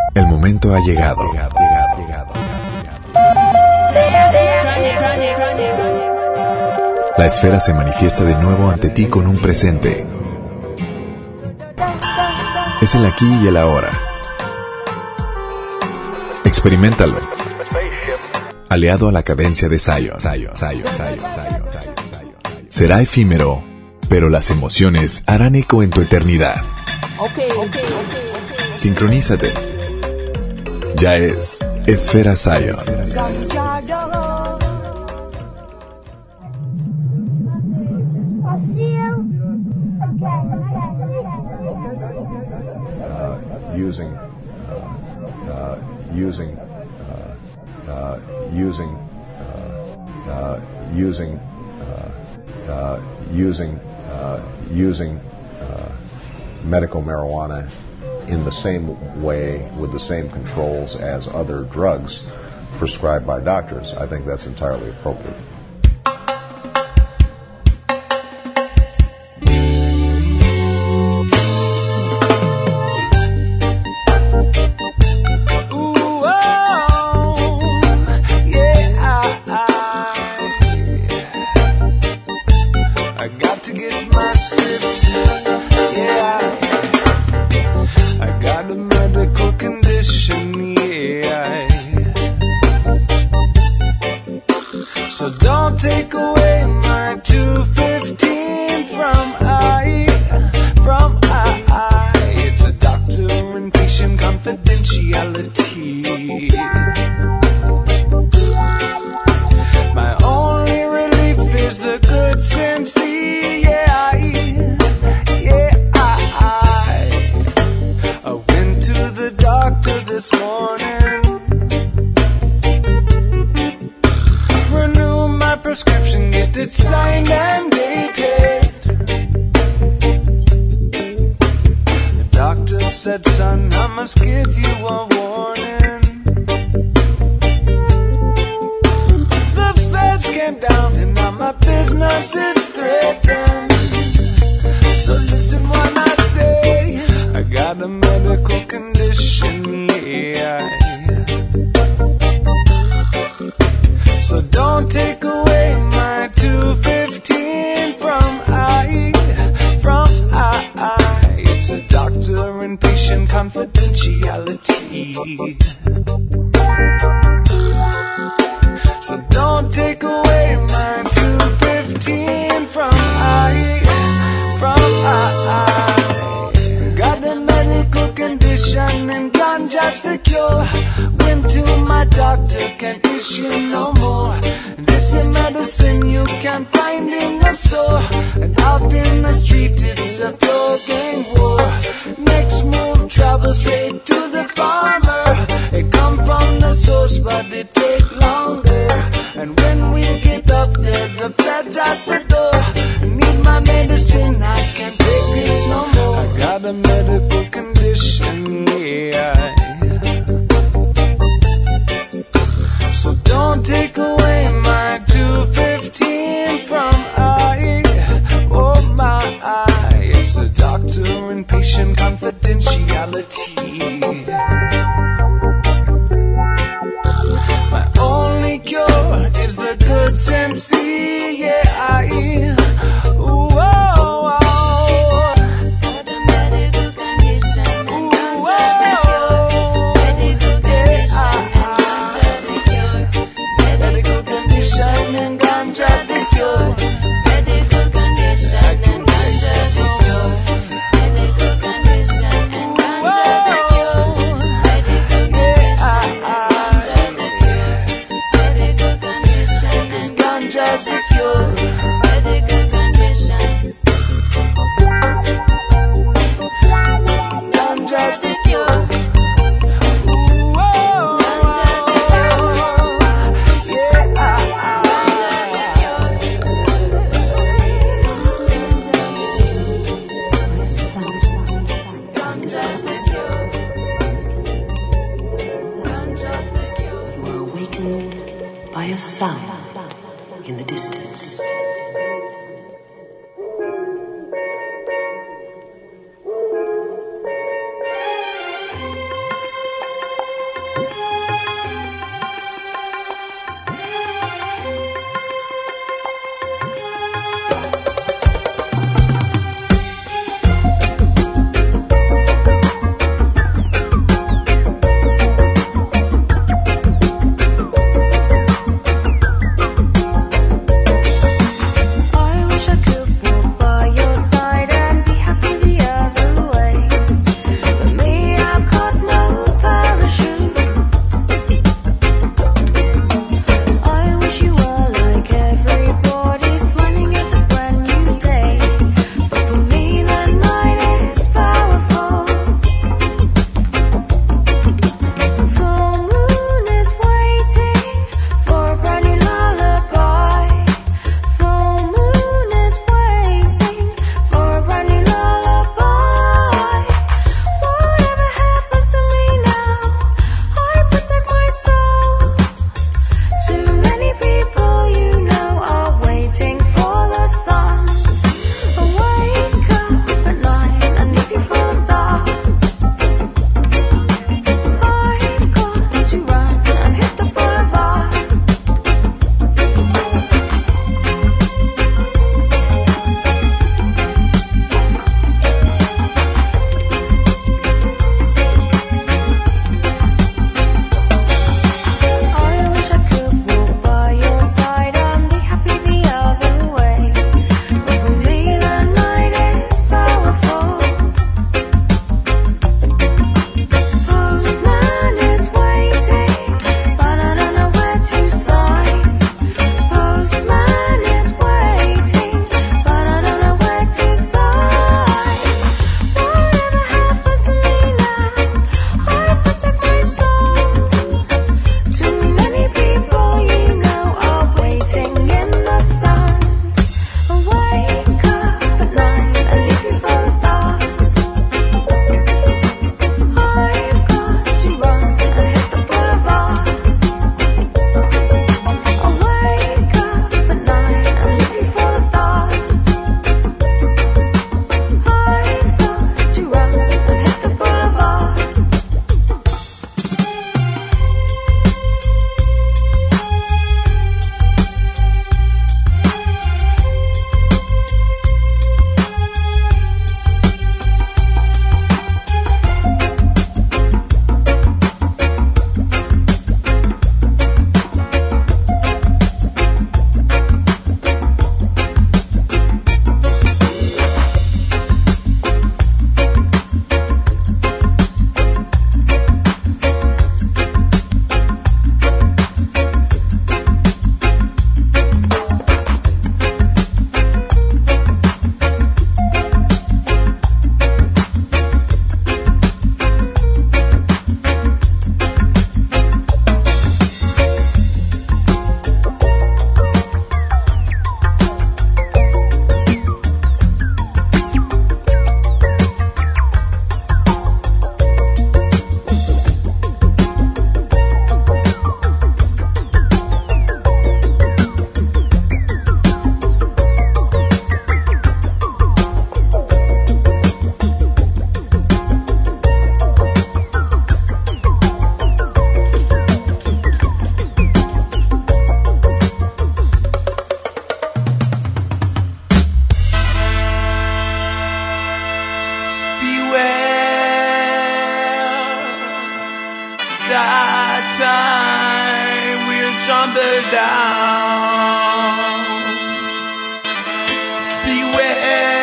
El momento ha llegado. La esfera se manifiesta de nuevo ante ti con un presente. Es el aquí y el ahora. Experiméntalo. Aliado a la cadencia de Zion. Será efímero, pero las emociones harán eco en tu eternidad. Sincronízate. Ya es Esfera Zion. Using medical marijuana in the same way, with the same controls as other drugs prescribed by doctors. I think that's entirely appropriate. tumble down. Beware.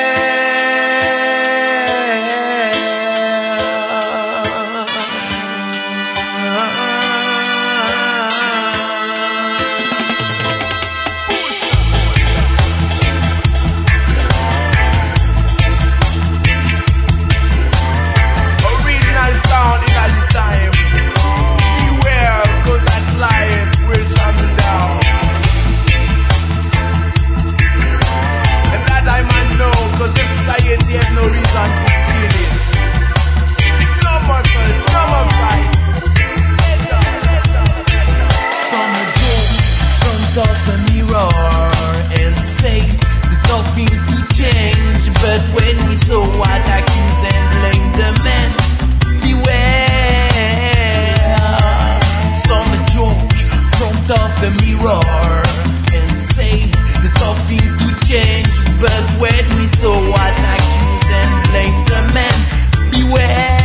There's no reason to feel it. No more first, no more fight. From a door, front of the mirror, and say there's nothing to change. But when we so what, accuse and blame the man, beware. From a joke, front of the mirror, and say there's nothing to change. But when we so what, accuse and blame the man, beware.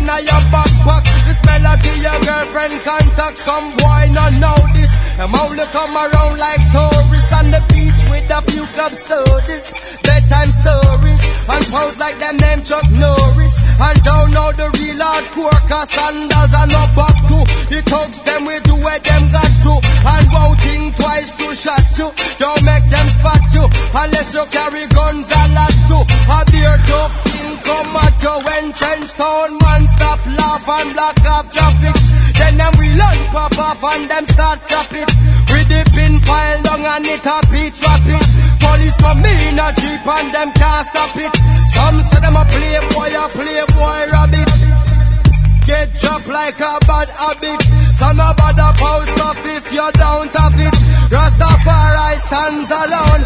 in your backpack. This melody your girlfriend contact. Some boy not know this. Them only come around like tourists on the beach with a few club sodas, bedtime stories, and pose like them name Chuck Norris. And don't know the real hardcore, cause sandals are not back to. The thugs them we do where them got to. And won't think twice to shot you. Don't make them spot you, unless you carry guns a lot too. A beer tough thing come at you when trench town man stop laugh and block off traffic. Then them we learn pop off and them start chop it. With the pin file long and it a beat trap it. Police come in a jeep and them can't stop it. Some say them a playboy rabbit. Get dropped like a bad habit. So no bother post off if you don't have it. Rastafari stands alone.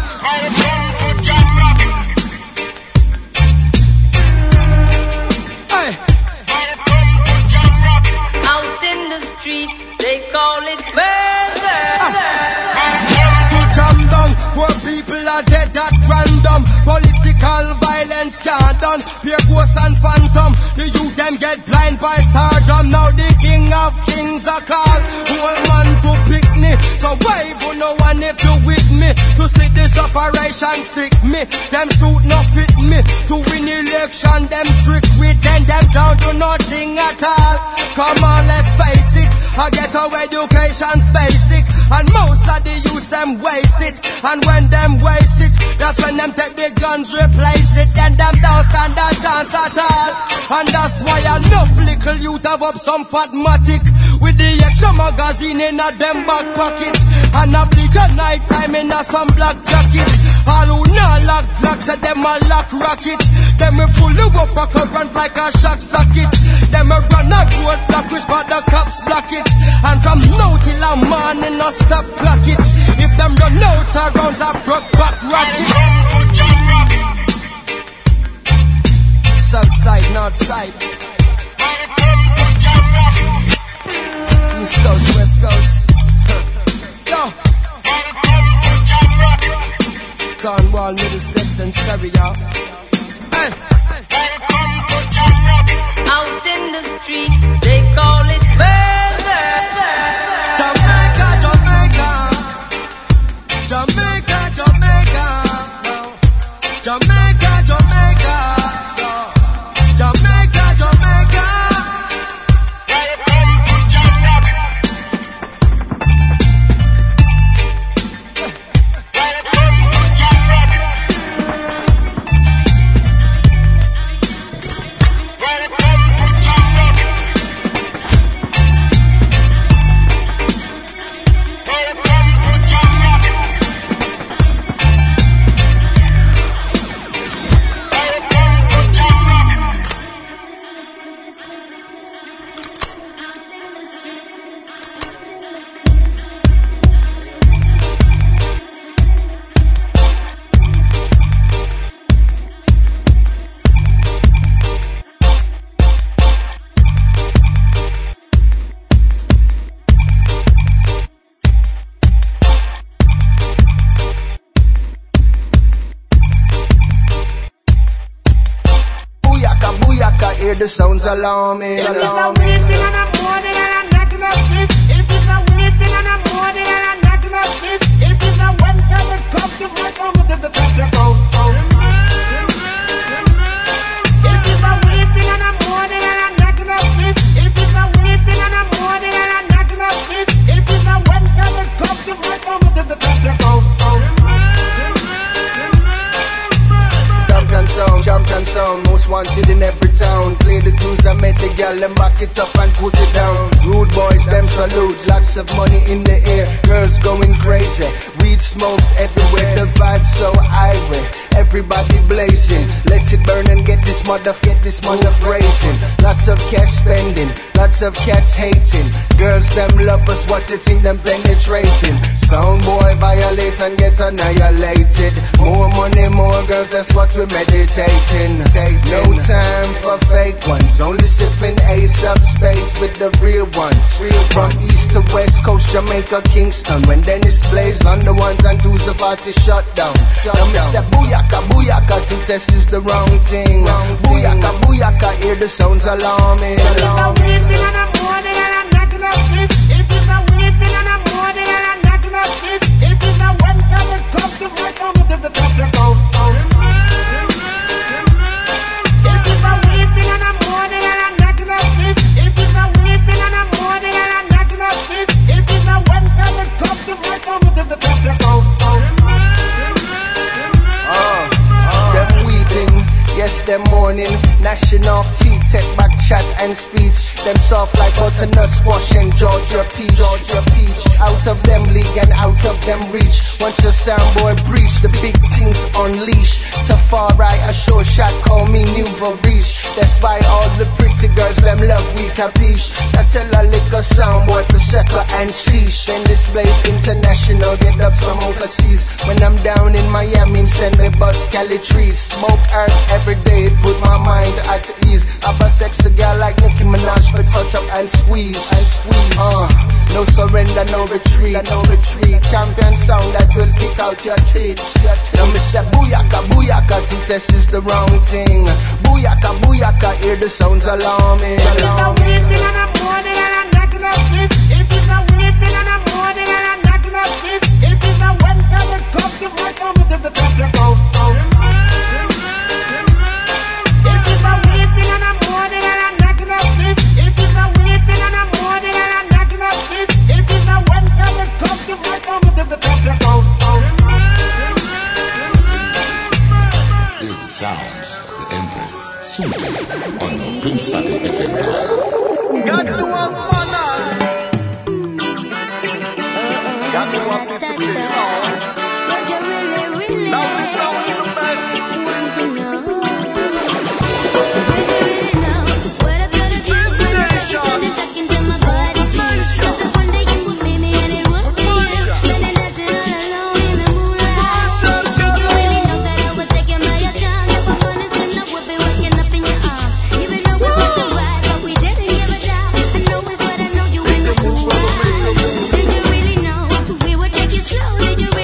Hey. Out in the street, they call it murder. To jam down, where people are dead at random. Political violence can't done. Pure ghosts and phantom. The youth them get blind by stardom. Now the king of kings are called. Whole man to pick me. So wave on no one if you with me. To see this operation sick me. Them suit no fit me. To win election them trick with them. Them down to nothing at all. Come on, let's face it. I get our education's basic. And most of the youth them waste it. And when them waste it, that's when them take the guns, replace it. Then them don't stand a chance at all. And that's why enough little youth have up some fatmatic with the extra magazine in a them back pocket. And a bleach at night time in a some black jacket. All who not lock blocks at them a lock rocket. Them we fully up a current like a shock socket. Them a run a road block which but the cops block it. And from now till a morning no stop clock it. If them run out of rounds a broke back ratchet. South side, north side, East coast, west coast. Yo, Cornwall, Middlesex and Surrey, y'all. Hey. Out in the street, they call it murder. Jamaica, Jamaica, Jamaica, Jamaica, Jamaica, Jamaica, Jamaica, Jamaica. The sounds alarming. If it's a weird thing and I'm more than I'm not enough this. If it's a weird thing and I'm more than I'm not enough this. If it's a one time it comes to my phone, to the top of phone. If it's a weird thing and I'm more than I'm not enough this. If it's a weird thing and I'm more than I'm not enough this. If it's a one time it comes to my phone, to the top of phone. Champion sound, most wanted in every town. Play the tunes that make the girl them back it up and put it down. Rude boys, them salute, lots of money in the air. Girls going crazy, weed smokes everywhere. The vibe so ivory, everybody blazing. Let it burn and get this mother raising. Lots of cash spending, lots of cats hating. Girls them love us, what you think them penetrating. Sound boy violate and get annihilated. More money, more girls, that's what we meditating. No time for fake ones, only sipping Ace up space with the real ones. From east to west coast, Jamaica, Kingston. When Dennis plays on the ones and twos, the party shut down. Now me say booyaka, booyaka, to test is the wrong thing. Booyaka, booyaka, hear the sounds alarming. If it's a weeping and a moaning and a knocking up shit. If it's a weeping and a moaning and a knocking up shit. If it's a when can it come to my phone to the top of the phone. If it's a weeping and a moaning and a knocking up shit. If it's a weeping and a moaning and a knocking up shit. If it's a when can it come to my phone to the top of the phone. Them weeping, yes, them mourning, gnashing off teeth, take back chat and speech. Them soft like butternut squash and Georgia peach. Out of them league and out of them reach. Once your sound boy breach, the big things unleash. To far right, a sure shot, call me Nouveau Riche. That's why all the pretty girls, them love we capiche. I tell a liquor sound boy for sucker and sheesh. Then displays international, get up from overseas. When I'm down in Miami, send me butts, Cali trees. Smoke herbs every day, put my mind at ease. Have a sexy girl like Nicki Minaj for touch up and squeeze. No surrender, no retreat. Champion sound that will kick out your teeth. Now me say booyaka, booyaka, to test is the wrong thing. Booyaka, booyaka, hear the sounds alarming. If it's a weeping and a moaning and a knocking up shit. If it's a weeping and a moaning and a knocking up shit. If it's a when can it come to my phone to the top of the phone. If it's a weeping and a moaning and a knocking up shit. If it's a weeping and a moaning and a knocking up shit. If it's a when can it come to my phone to the top of the phone. Here's the sounds of the Empress Sunti on the Prince Sati FM dial. Got to have fun. Got to have discipline. Now the sound is the best. Did you really know we would take it slow? Did you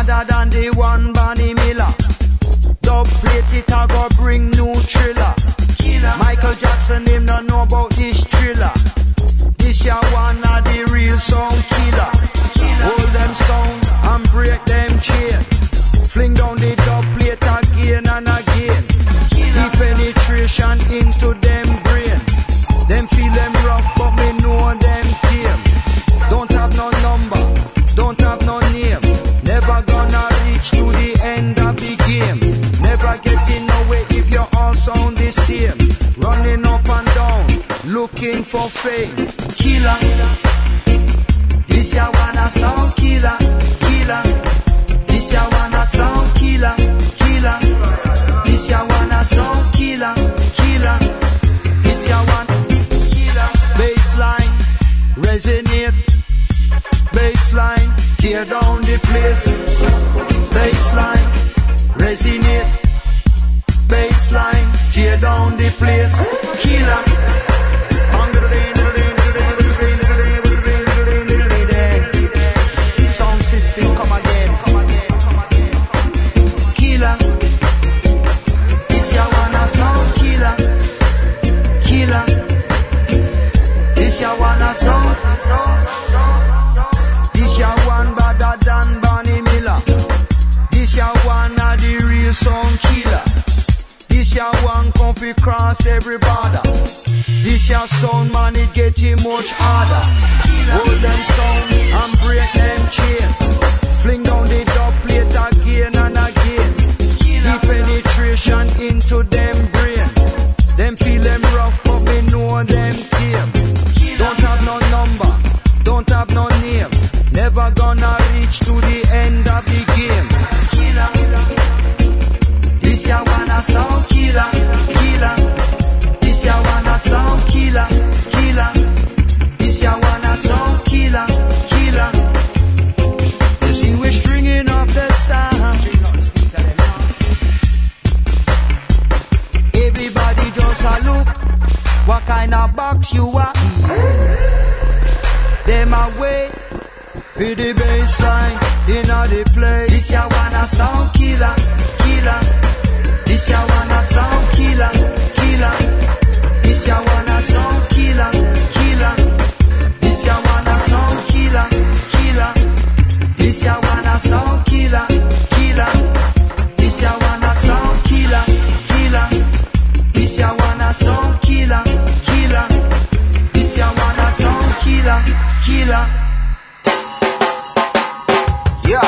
badder than the one Bonnie Miller. Dub plate it a go bring new thriller. Michael Jackson him no know about this thriller. This ya one of the real sound killer. Hold them sound and break them chain. Fling down the dub plate again and again. Deep penetration into them brain. Them feel them rough but me know them tame. Don't have no number, don't have no name. Never gonna reach to the end of the game. Never getting nowhere if you all sound the same. Running up and down, looking for fame. Killer, this ya wanna sound killer, killer. This ya wanna sound killer, killer. This ya wanna sound killer, killer. This ya wanna killer. Baseline, resonate. Baseline, tear down the place. Baseline, resonate. Baseline, tear down the place. Killer. Sound system, come again. Killer. This ya wanna sound killer. Killer. This ya wanna sound. This ya one badder than Bonnie Miller. This ya one of the real sound killer. This ya one come fi cross every border. This ya sound man it getting much harder. Hold them sound and break them chain. Fling down the dub plate again and again. Deep penetration into them brain. Them feel them rough but me know them tame. Don't have no number, don't have no name. Never gonna reach to the end of the game. This ya wanna sound killer, killer. This ya wanna sound killer, killer. This ya wanna sound killer, killer. You see we're stringing up the sound. Everybody just a look. What kind of box you are? Them a wait for the baseline in the place. This ya wanna sound killer, killer. This ya wanna sound killer, killer. This ya wanna sound killer, killer. This ya wanna sound killer, killer. This ya wanna sound killer, killer. This ya wanna sound killer, killer. This ya wanna sound killer, killer. This ya wanna sound killer, killer. Yeah.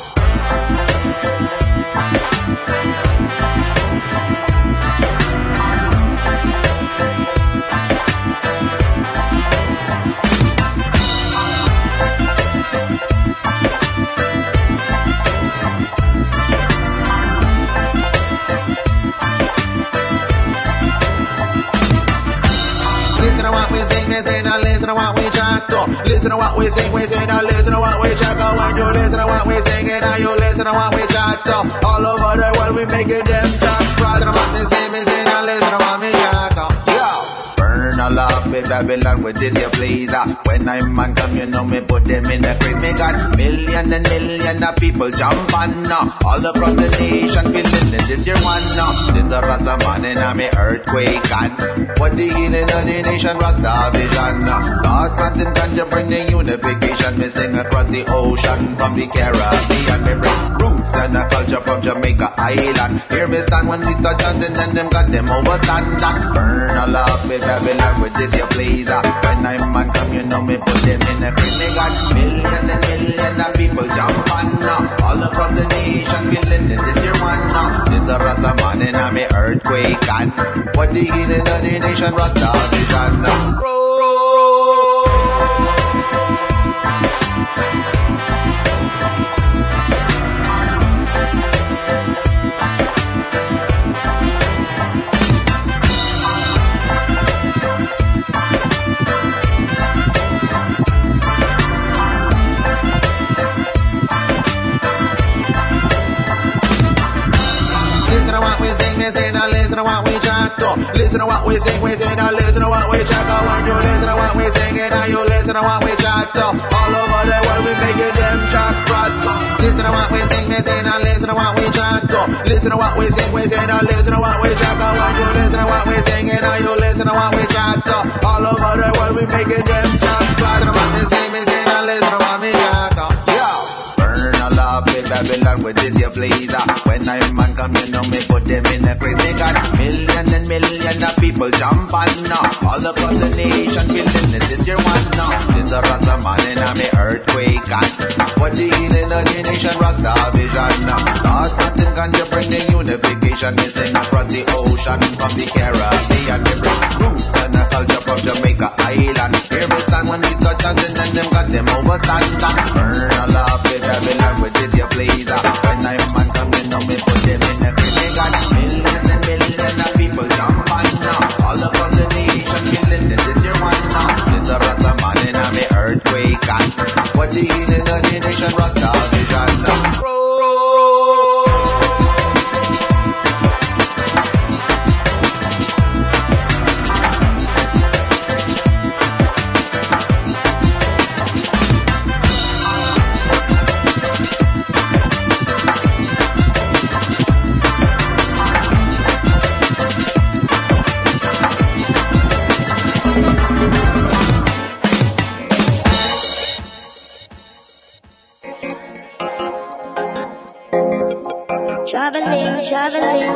Listen to what we sing, we say, now listen to what we chat to. Listen to what we sing, we say, now listen to what we chat to. When you listen to what we sing, and now you listen to what we chat to. All over the world we making them chat. Listen to what we sing, we say, now listen to what we chat to. Yeah. Burn all up in Babylon with this here please. When I'm man come, you know me put them in the crib. Me got million and million of people jump on. All across the nation feeling this year one. This a Rasta man in a me earthquake and what the healing of the nation Rasta vision. God planting ganja bring the unification. Me sing across the ocean from the Caribbean. Me bring roots and a culture from Jamaica Island. Here me stand when we start chanting and them got them overstand. Burn all up in Babylon with this here please. When I'm man come, you know me put them in the crib. Me got million and million of people jump on. All across the nation feeling this year one. This a Rasta man in a me earthquake and what the healing of the nation Rasta vision. Listen to what we sing, we say, now listen to what we chat to. When you listen to what we sing, and now you listen to what we chat to. All over the world we making them chat sprat. Listen to what we sing, say, now listen to what we chat to. Listen to what we sing, we say, now listen to what we chat to. When you listen to what we sing, and now you listen to what we chat to. All over the world we making them chat. Listen to what we sing, we say, now listen to what we chat to. Yo, burn all up in Babylon with this your blazer. When I man come, you know me put them in a crazy. Got millions and millions of people jump on now. All across the nation feeling this is your one now. This a Rasta man in a me earthquake and what the healing of the nation Rasta vision now. Thought nothing can you bring the unification. We sing across the ocean from the Caribbean. We bring roots and the culture from Jamaica Island. Here we stand when we touch and them got them overstand. Burn all up in Babylon with this your blazer. When I man come in now me put them in a crazy. Got millions and millions of people jump on now. All across the nation feeling this is your one now. This a Rasta man in a me earthquake and what the healing of the nation Rasta vision now. Traveling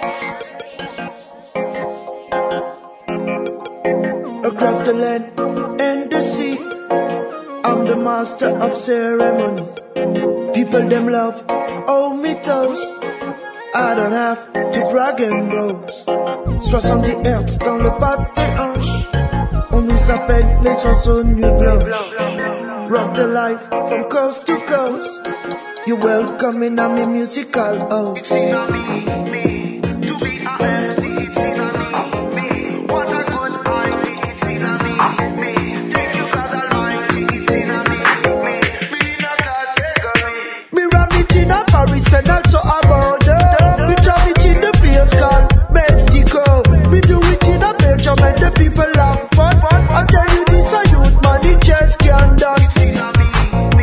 across the land and the sea. I'm the master of ceremony. People them love, hold me toast. I don't have to brag and boast. 70 hertz dans le pâté des hanches. On nous appelle les 68 blanches. Rock the life from coast to coast. You're welcome in a me musical house. It's in a me, to be a MC, it's in a me, what a good idea, it's in a me, take you God Almighty, it's in a me in a category. Me run it in a Paris and also a border. Me drive it in the place called Mexico. Me do it in a Belgium and the people have fun. I tell you this a youth man, it just can't done. It's in a me.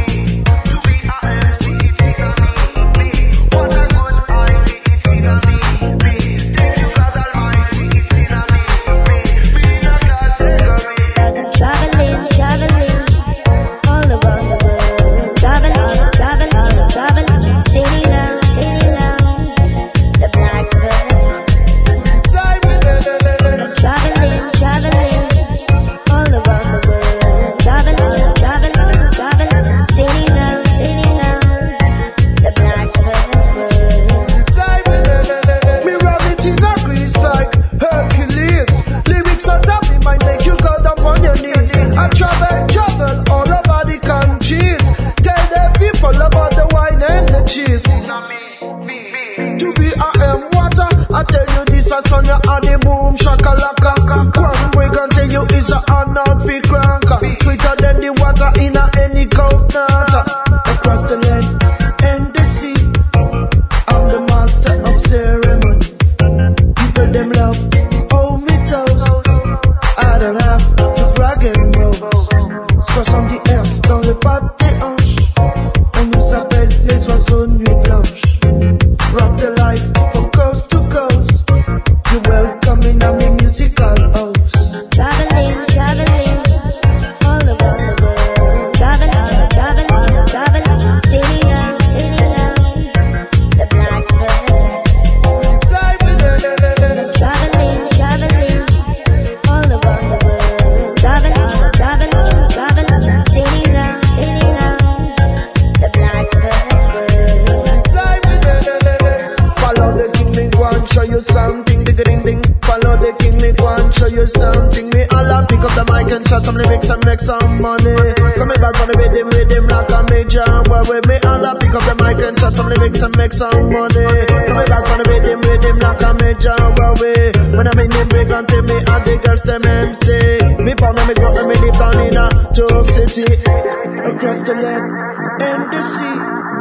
Across the land and the sea,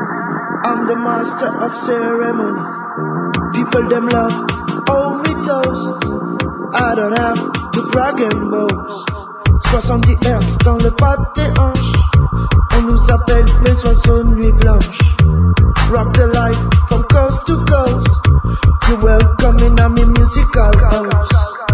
I'm the master of ceremony. People them love, hold me toast. I don't have to brag and boast. 70 hertz dans le pâté des hanches. On nous appelle les 68 blanches. rock the life from coast to coast. You're welcome in a me musical house.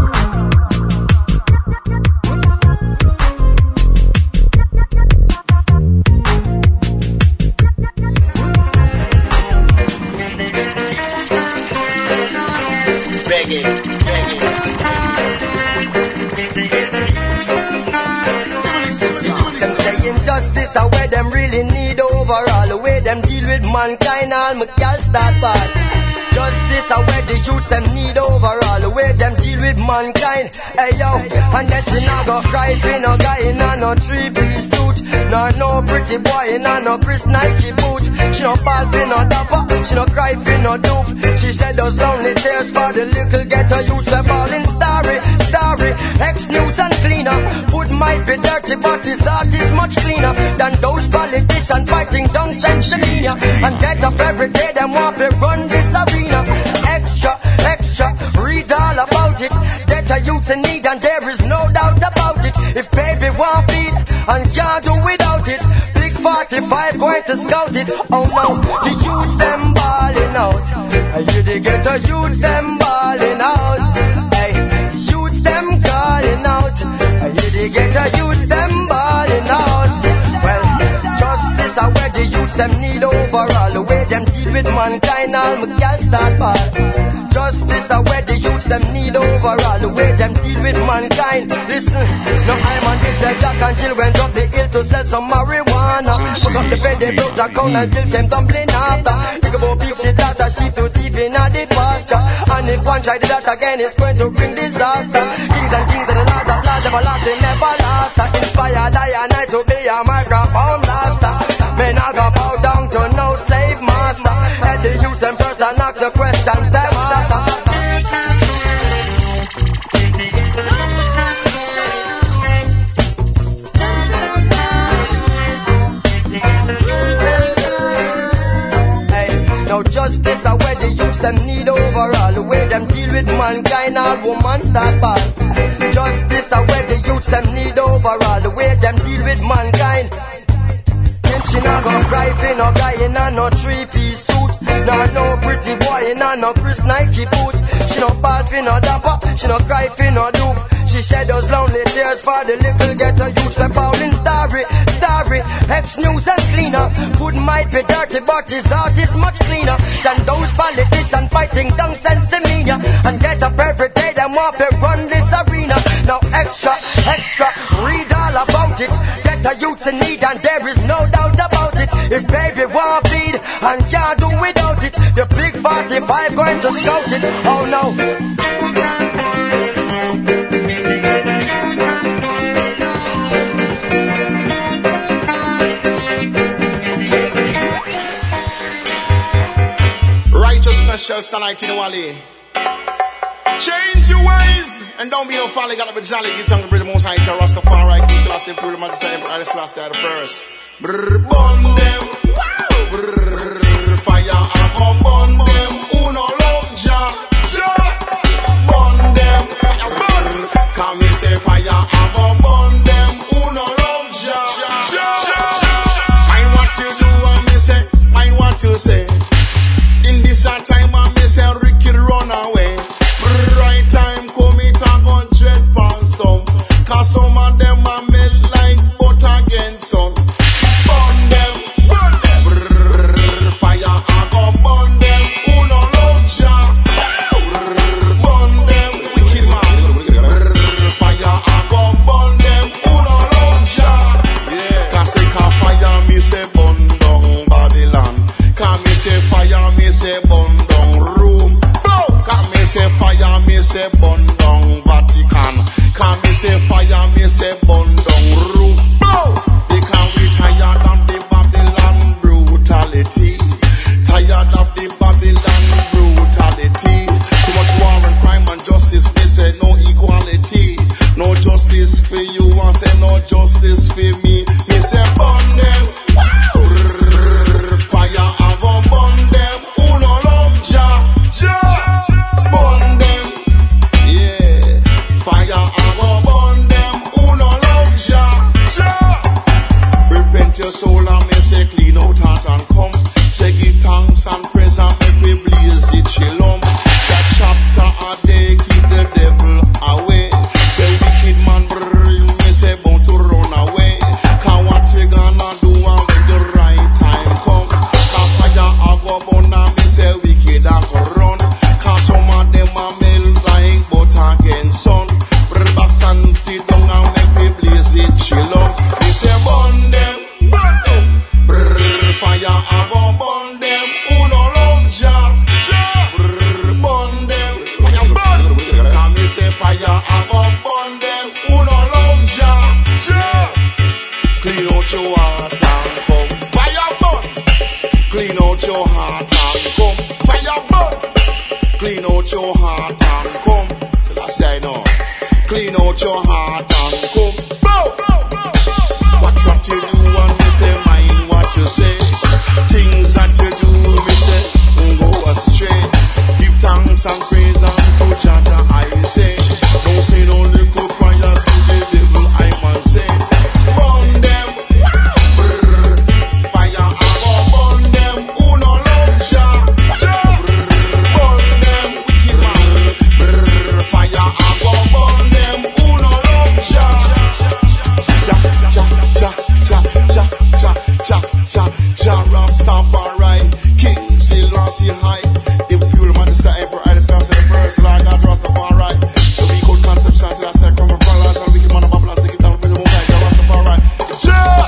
Injustice are where them really need overall. The way them deal with mankind, all my gal start bad. Justice are where the youths them need overall. The way them deal with mankind. Hey yo, and then she not go cry for no guy in a no three-piece suit. No pretty boy in a no Chris Nike boot. She no fall for no dapper, she no cry for no dupe. She shed those lonely tears for the little ghetto youths. They're falling starry, ex-news and cleaner. Food might be dirty, but his heart is much cleaner than those politicians fighting down Pennsylvania. And get up every day, them want to run this arena. Extra, read all about it. Get a youth in need and there is no doubt about it. If baby want feed and can't do without it, Big 45 going to scout it. Oh no, the youths them balling out. You the get a youths them balling out. Hey, the youths them calling out. You the get a youths them balling out. Well, justice are where the youths them need overall. The way them deal with mankind, all my gal start ball. Justice are where the youths them need overall. The way them deal with mankind. Listen, now I'm on this Jack and Jill went up the hill to sell some marijuana. Put up the bed, they broke the count and still came tumbling after. Think about beef, shit, that a sheep to thief in the pasture. And if one try to that again, it's going to bring disaster. Kings and kings and the lords of lords, everlasting, never last. Inspire Diana to be a microphone blaster. Men I go bow down to no slave master. And the youth them first and ask the questions them after. Now justice are where the youths them need overall. The way them deal with mankind, all woman start bad. Justice are where the youths them need overall. The way them deal with mankind. And she not gon' cry for no guy in a no three-piece suit. No pretty boy in a no Chris Nike boot. She no bad for no dapper, she no cry for no dupe. She shed those lonely tears for the little ghetto youths. They're falling starry, ex-news and cleaner. Food might be dirty, but his heart is much cleaner than those politicians fighting down Pennsylvania. And get up every day, them want to run this arena. Now extra, read all about it. Get the youths in need and there is no doubt about it. If baby want feed and can't do without it, the Big 45 going to scout it. Oh no. Shall stand in the valley. Change your ways and don't be no folly. Gotta be jolly. Get down to bring the most high to Rastafari. King Selassie, Imperial Majesty, Emperor Selassie the first. Brr, burn them. Brr, fire and gun, burn them. Uno love Jah. Burn them. Come me say fire and gun, burn them. Uno love Jah. Mind what you do and me say. Mind what you say. In this time I may say Ricky run away. Right time come it and go dread for some. Cause some of them are made like butter against sun. Burn them. Brrr, fire and go burn them. Who no love Jah? Burn them. Wicked man. Brrr, fire and go burn them. Who no love Jah? Yeah. Cause they can fire me say burn down Babylon. Can me say fire, me say burn down Rome. Can me say fire, me say burn down Vatican. Can me say fire, me say burn down Rome. Because we tired of the Babylon brutality. Tired of the Babylon brutality. Too much war and crime and justice, me say no equality. No justice for you, I say no justice for me. Me say burn them. Fire and gun burn them. Who no love Jah? Burn them. Yeah. Fire and gun burn them. Who no love Jah? Repent your soul and me say clean out heart and come. Say give thanks and praise and make we blaze it shalom. That chapter a day keep the devil away. Say wicked man brrr, me say born to run away. Can what you gonna do when the right time come? Can fire a go burn and me say wicked a go run. Can some of them a melt like butter against sun. Brrr box and sit down and make we blaze it shalom. Me say burn them, brrr fire a go burn them. Who no love Jah? Brrr burn them, fire burn. Can me say fire a go burn them. Who no love Jah? Clean out your heart and come, fire burn. Clean out your heart and come, fire burn. Clean out your heart and come. So that's say no. Clean out your heart and come. Watch what you do and me say mind what you say. Things that you do me say go astray. Give thanks and praise unto Jah I say. Don't say no little prayer to the devil I must say. Burn them, brrr, fire I go burn them. Who no love Jah? Brrr, burn them, wicked man. Brrr, fire I go burn them. Who no love Jah? Jah, Jah, Jah, Jah, Jah, Jah, Jah, Jah, Jah Rastafari, King Selassie High, Imperial Majesty Emperor Haile Selassie the First, Lord God Rastafari. So we could conception, so that's like come from Balance and wicked man of Babylon, so give down with the Most High, Jah Rastafari. Jah!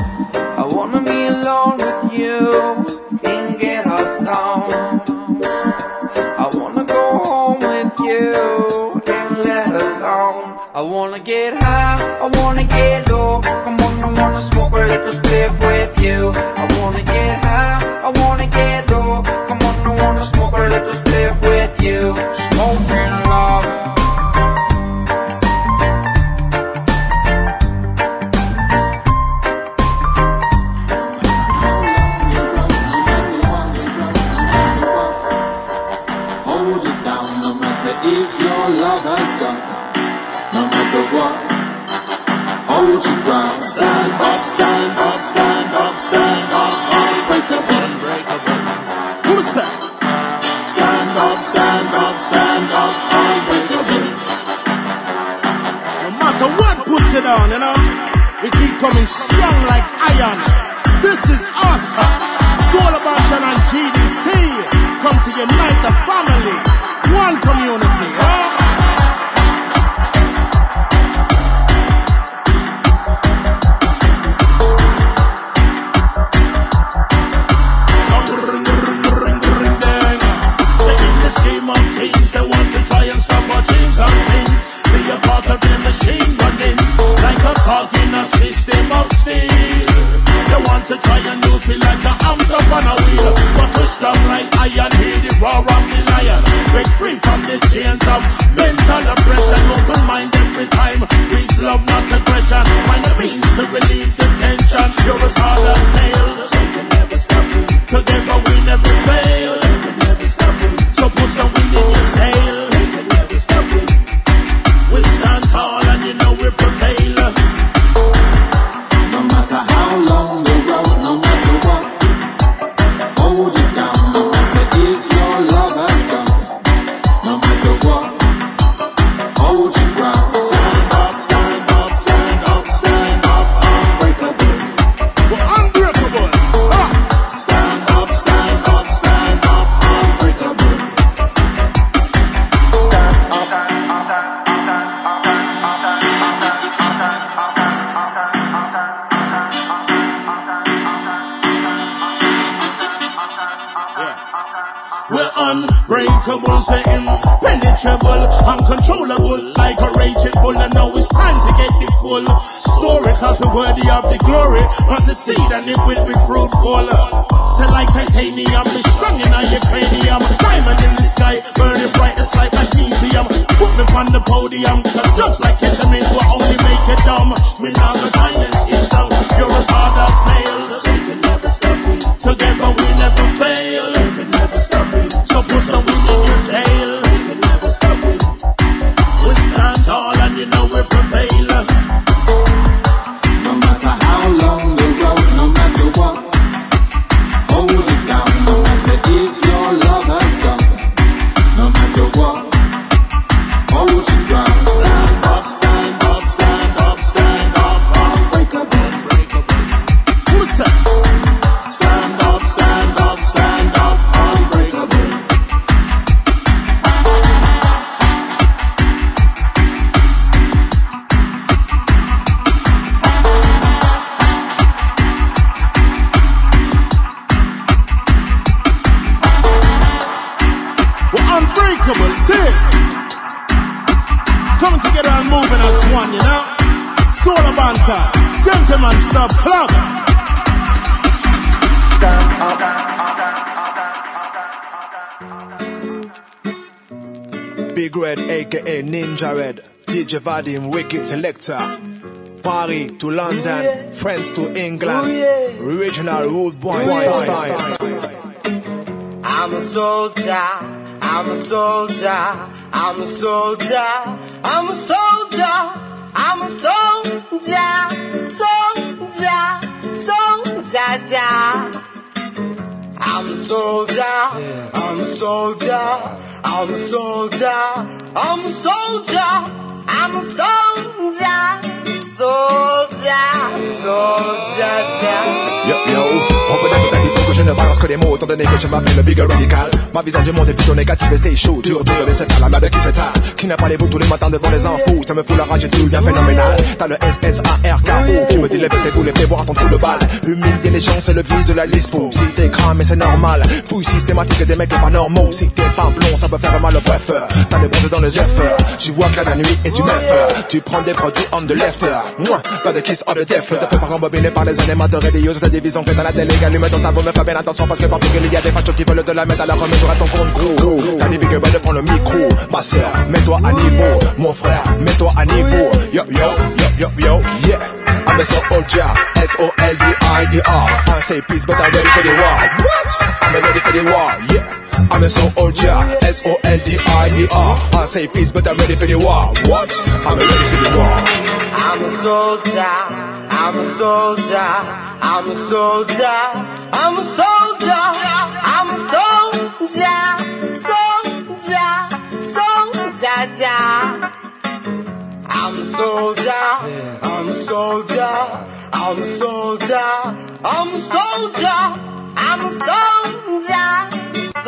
I wanna be alone with you and get us down. get high, I wanna get low. Come on, I wanna smoke a little split with you. I wanna get high, I wanna get low. Come on, I wanna smoke a little split with you. Smoking love. Hold your ground. Stand up, stand up, stand up, stand up. Unbreakable, unbreakable. Who's that? Stand up, stand up, stand up. Unbreakable. No matter what puts it on, you know, we keep coming strong like iron. This is awesome. Soul Banton and GDC come to unite the family. One community, huh? To try and use me like a arms up on a wheel, but to strong like iron, hear the roar of the lion. Break free from the chains of mental oppression. Open mind every time, peace, love, not aggression. Find the means to relieve the tension. You're as hard as nails, they can never stop me. Together we never fail, they can never stop me. So put some wind in your sail, they can never stop me. We stand tall and you know we prevail. No matter how long the road, no matter what, hold it down. No matter if your love has gone, no matter what, hold your ground. Stand up, stand up, stand up, stand up. Unbreakable, we're unbreakable. Stand up, stand up, stand up. Unbreakable. We're unbreakable, say impenetrable, uncontrollable, like a raging bull. And now it's time to get the full story, cause we're worthy of the glory. Plant the seed and it will be fruitful. Say like titanium, be strong in your cranium. Diamond in the sky, burning bright, it's like magnesium. Put me on the podium, cause just like ketamine will only make it dumb. We now the finest system, you're as hard as nails. They can never stop me. Together we never fail. They can never stop me. So put some wind in your sail. They can never stop me. We stand tall and you know we prevail. No matter how long the road, no matter what, hold it down. No matter if your love has gone, no matter what, hold your ground. Stand up, stand up, stand up, stand up. Unbreakable, unbreakable. Who's that? Stand up, stand up, stand up. Unbreakable. We're unbreakable, see? Coming together and moving as one, you know? Soul Banton, gentlemen, stop club. Stand up. Big Red, aka Ninja Red, DJ Vadim, Wicked Selector. Paris to London, France to England, original rude boy style. I'm a soldier, I'm a soldier, I'm a soldier, I'm a soldier, I'm a soldier, soldier, soldier. I'm a soldier, I'm a soldier, I'm a soldier, I'm a soldier, I'm a soldier, soldier, soldier. Yo, hope that you je ne balance que les mots, étant donné que je m'appelle le big radical. Ma vision du monde est plutôt négative et c'est chaud, dur, mais c'est pas la merde qui s'étale. Qui n'a pas les bouts tous les matins devant les infos, ça me fout la rage et tout devient phénoménal. T'as le SSARKO qui me dit levez tes boules, les fais voir ton trou de balle. Humilier les gens, c'est le vice de la lispo. Si t'es cramé, c'est normal. Fouille systématique des mecs pas normaux. Si t'es pas blond, ça peut faire mal au bref. T'as des bronzés dans les yeux. Tu vois que la nuit est du meuf. Tu prends des produits on the left. Moi, pas de kiss on the death. Te fais pas rembobiner par les animateurs religieux. C'est des visions que dans la télé. Allume ton cerveau, mais pas bien attention parce que par il y a des fachos qui veulent te la mettre à la remettre à ton compte gros. T'as des big boys de prendre le micro. Ma sœur, mets-toi à niveau. Mon frère, mets-toi à niveau. Yo, yo, yo, yo, yo, yeah. I'm a soldier, S-O-L-D-I-E-R. I say peace, but I'm ready for the war. What? I'm ready for the war, yeah. I'm a soldier, S-O-L-D-I-E-R. I say peace, but I'm ready for the war. What? I'm ready for the war. I'm a soldier, I'm a soldier, I'm a soldier, I'm a soldier, I'm a soldier, soldier. I'm a soldier, I'm a soldier, I'm a soldier, I'm a soldier, I'm a soldier,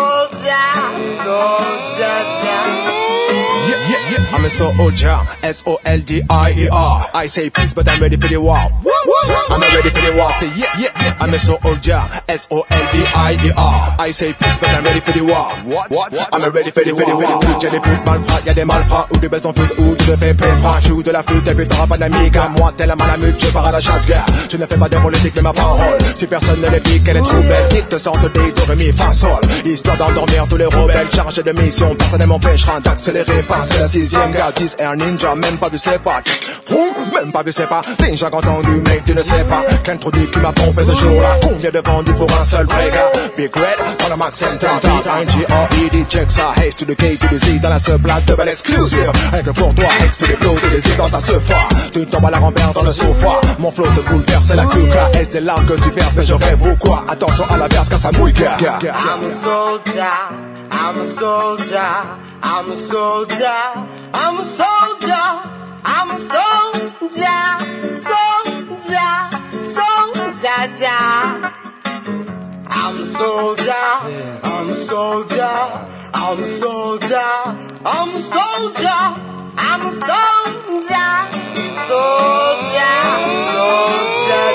soldier. I'm a soldier, S-O-L-D-I-E-R. I say peace, but I'm ready for the war. I'm ready for the war. Say yeah. I'm a soldier, S-O-L-D-I-E-R. I say peace, but I'm ready for the war. I'm ready for the war. J'ai des putes malfrats, y'a des malfrats, ou des bestes en flûte, ou tu le fais plein franc. Joue de la flûte, et puis t'auras pas d'amis, car moi, tellement la mute, je pars à la chasse, gars. Je ne fais pas de politique, mais ma parole. Si personne ne les pique, elle est trop belle. Ils te sortent des do, ré, mi, fa, sol. Histoire d'endormir tous les rebelles, chargés de mission. Personne ne m'empêchera d'accélérer, passer la 6ème gars, 10 Air Ninja, même pas vu c'est pas. Même pas vu c'est pas. Déjà entendu, mec, tu ne sais pas. Qu'un produit qui m'a pompé ce jour-là. Combien de vendus pour un seul vrai gars? Big Red, dans la Max Center, G-R-E-D, check ça. Haste to the K to the Z, dans la seule plate de belle exclusive. Avec pour toi, Hex to the Blow, to the Z dans ta sofa. Tu tombes à la rambert dans le sofa. Mon flow te bouleverse, c'est la cucla. Est-ce des larmes que tu perds, mais je rêve ou quoi? Attention à la verse, car ça mouille, gars. I'm a soldier, I'm a soldier, I'm a soldier, I'm a soldier, I'm a soldier, soldier. I'm a soldier, I'm a soldier, I'm a soldier, I'm a soldier, I'm a soldier, soldier.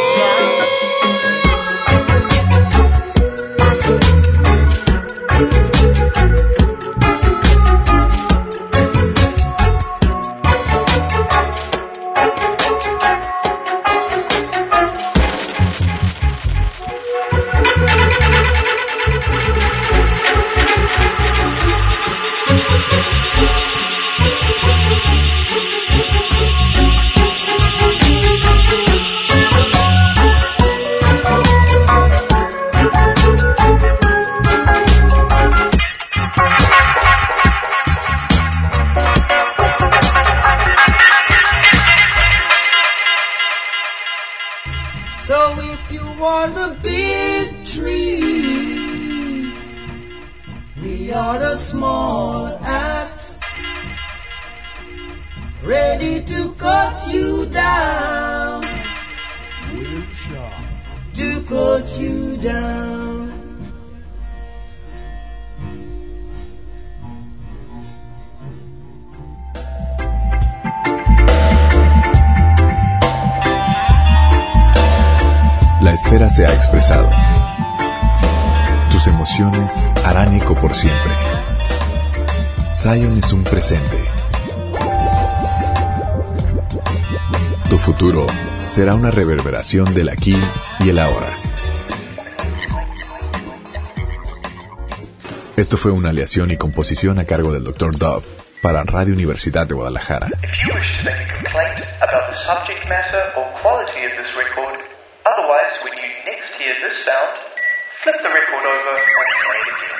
So if you are the big tree, we are the small axe, ready to cut you down, to cut you down. La esfera se ha expresado. Tus emociones harán eco por siempre. Zion es un presente. Tu futuro será una reverberación del aquí y el ahora. Esto fue una aleación y composición a cargo del Dr. Dove para Radio Universidad de Guadalajara. If you wish to make a complaint about the subject matter or quality of this record, otherwise, when you next hear this sound, flip the record over and play it again.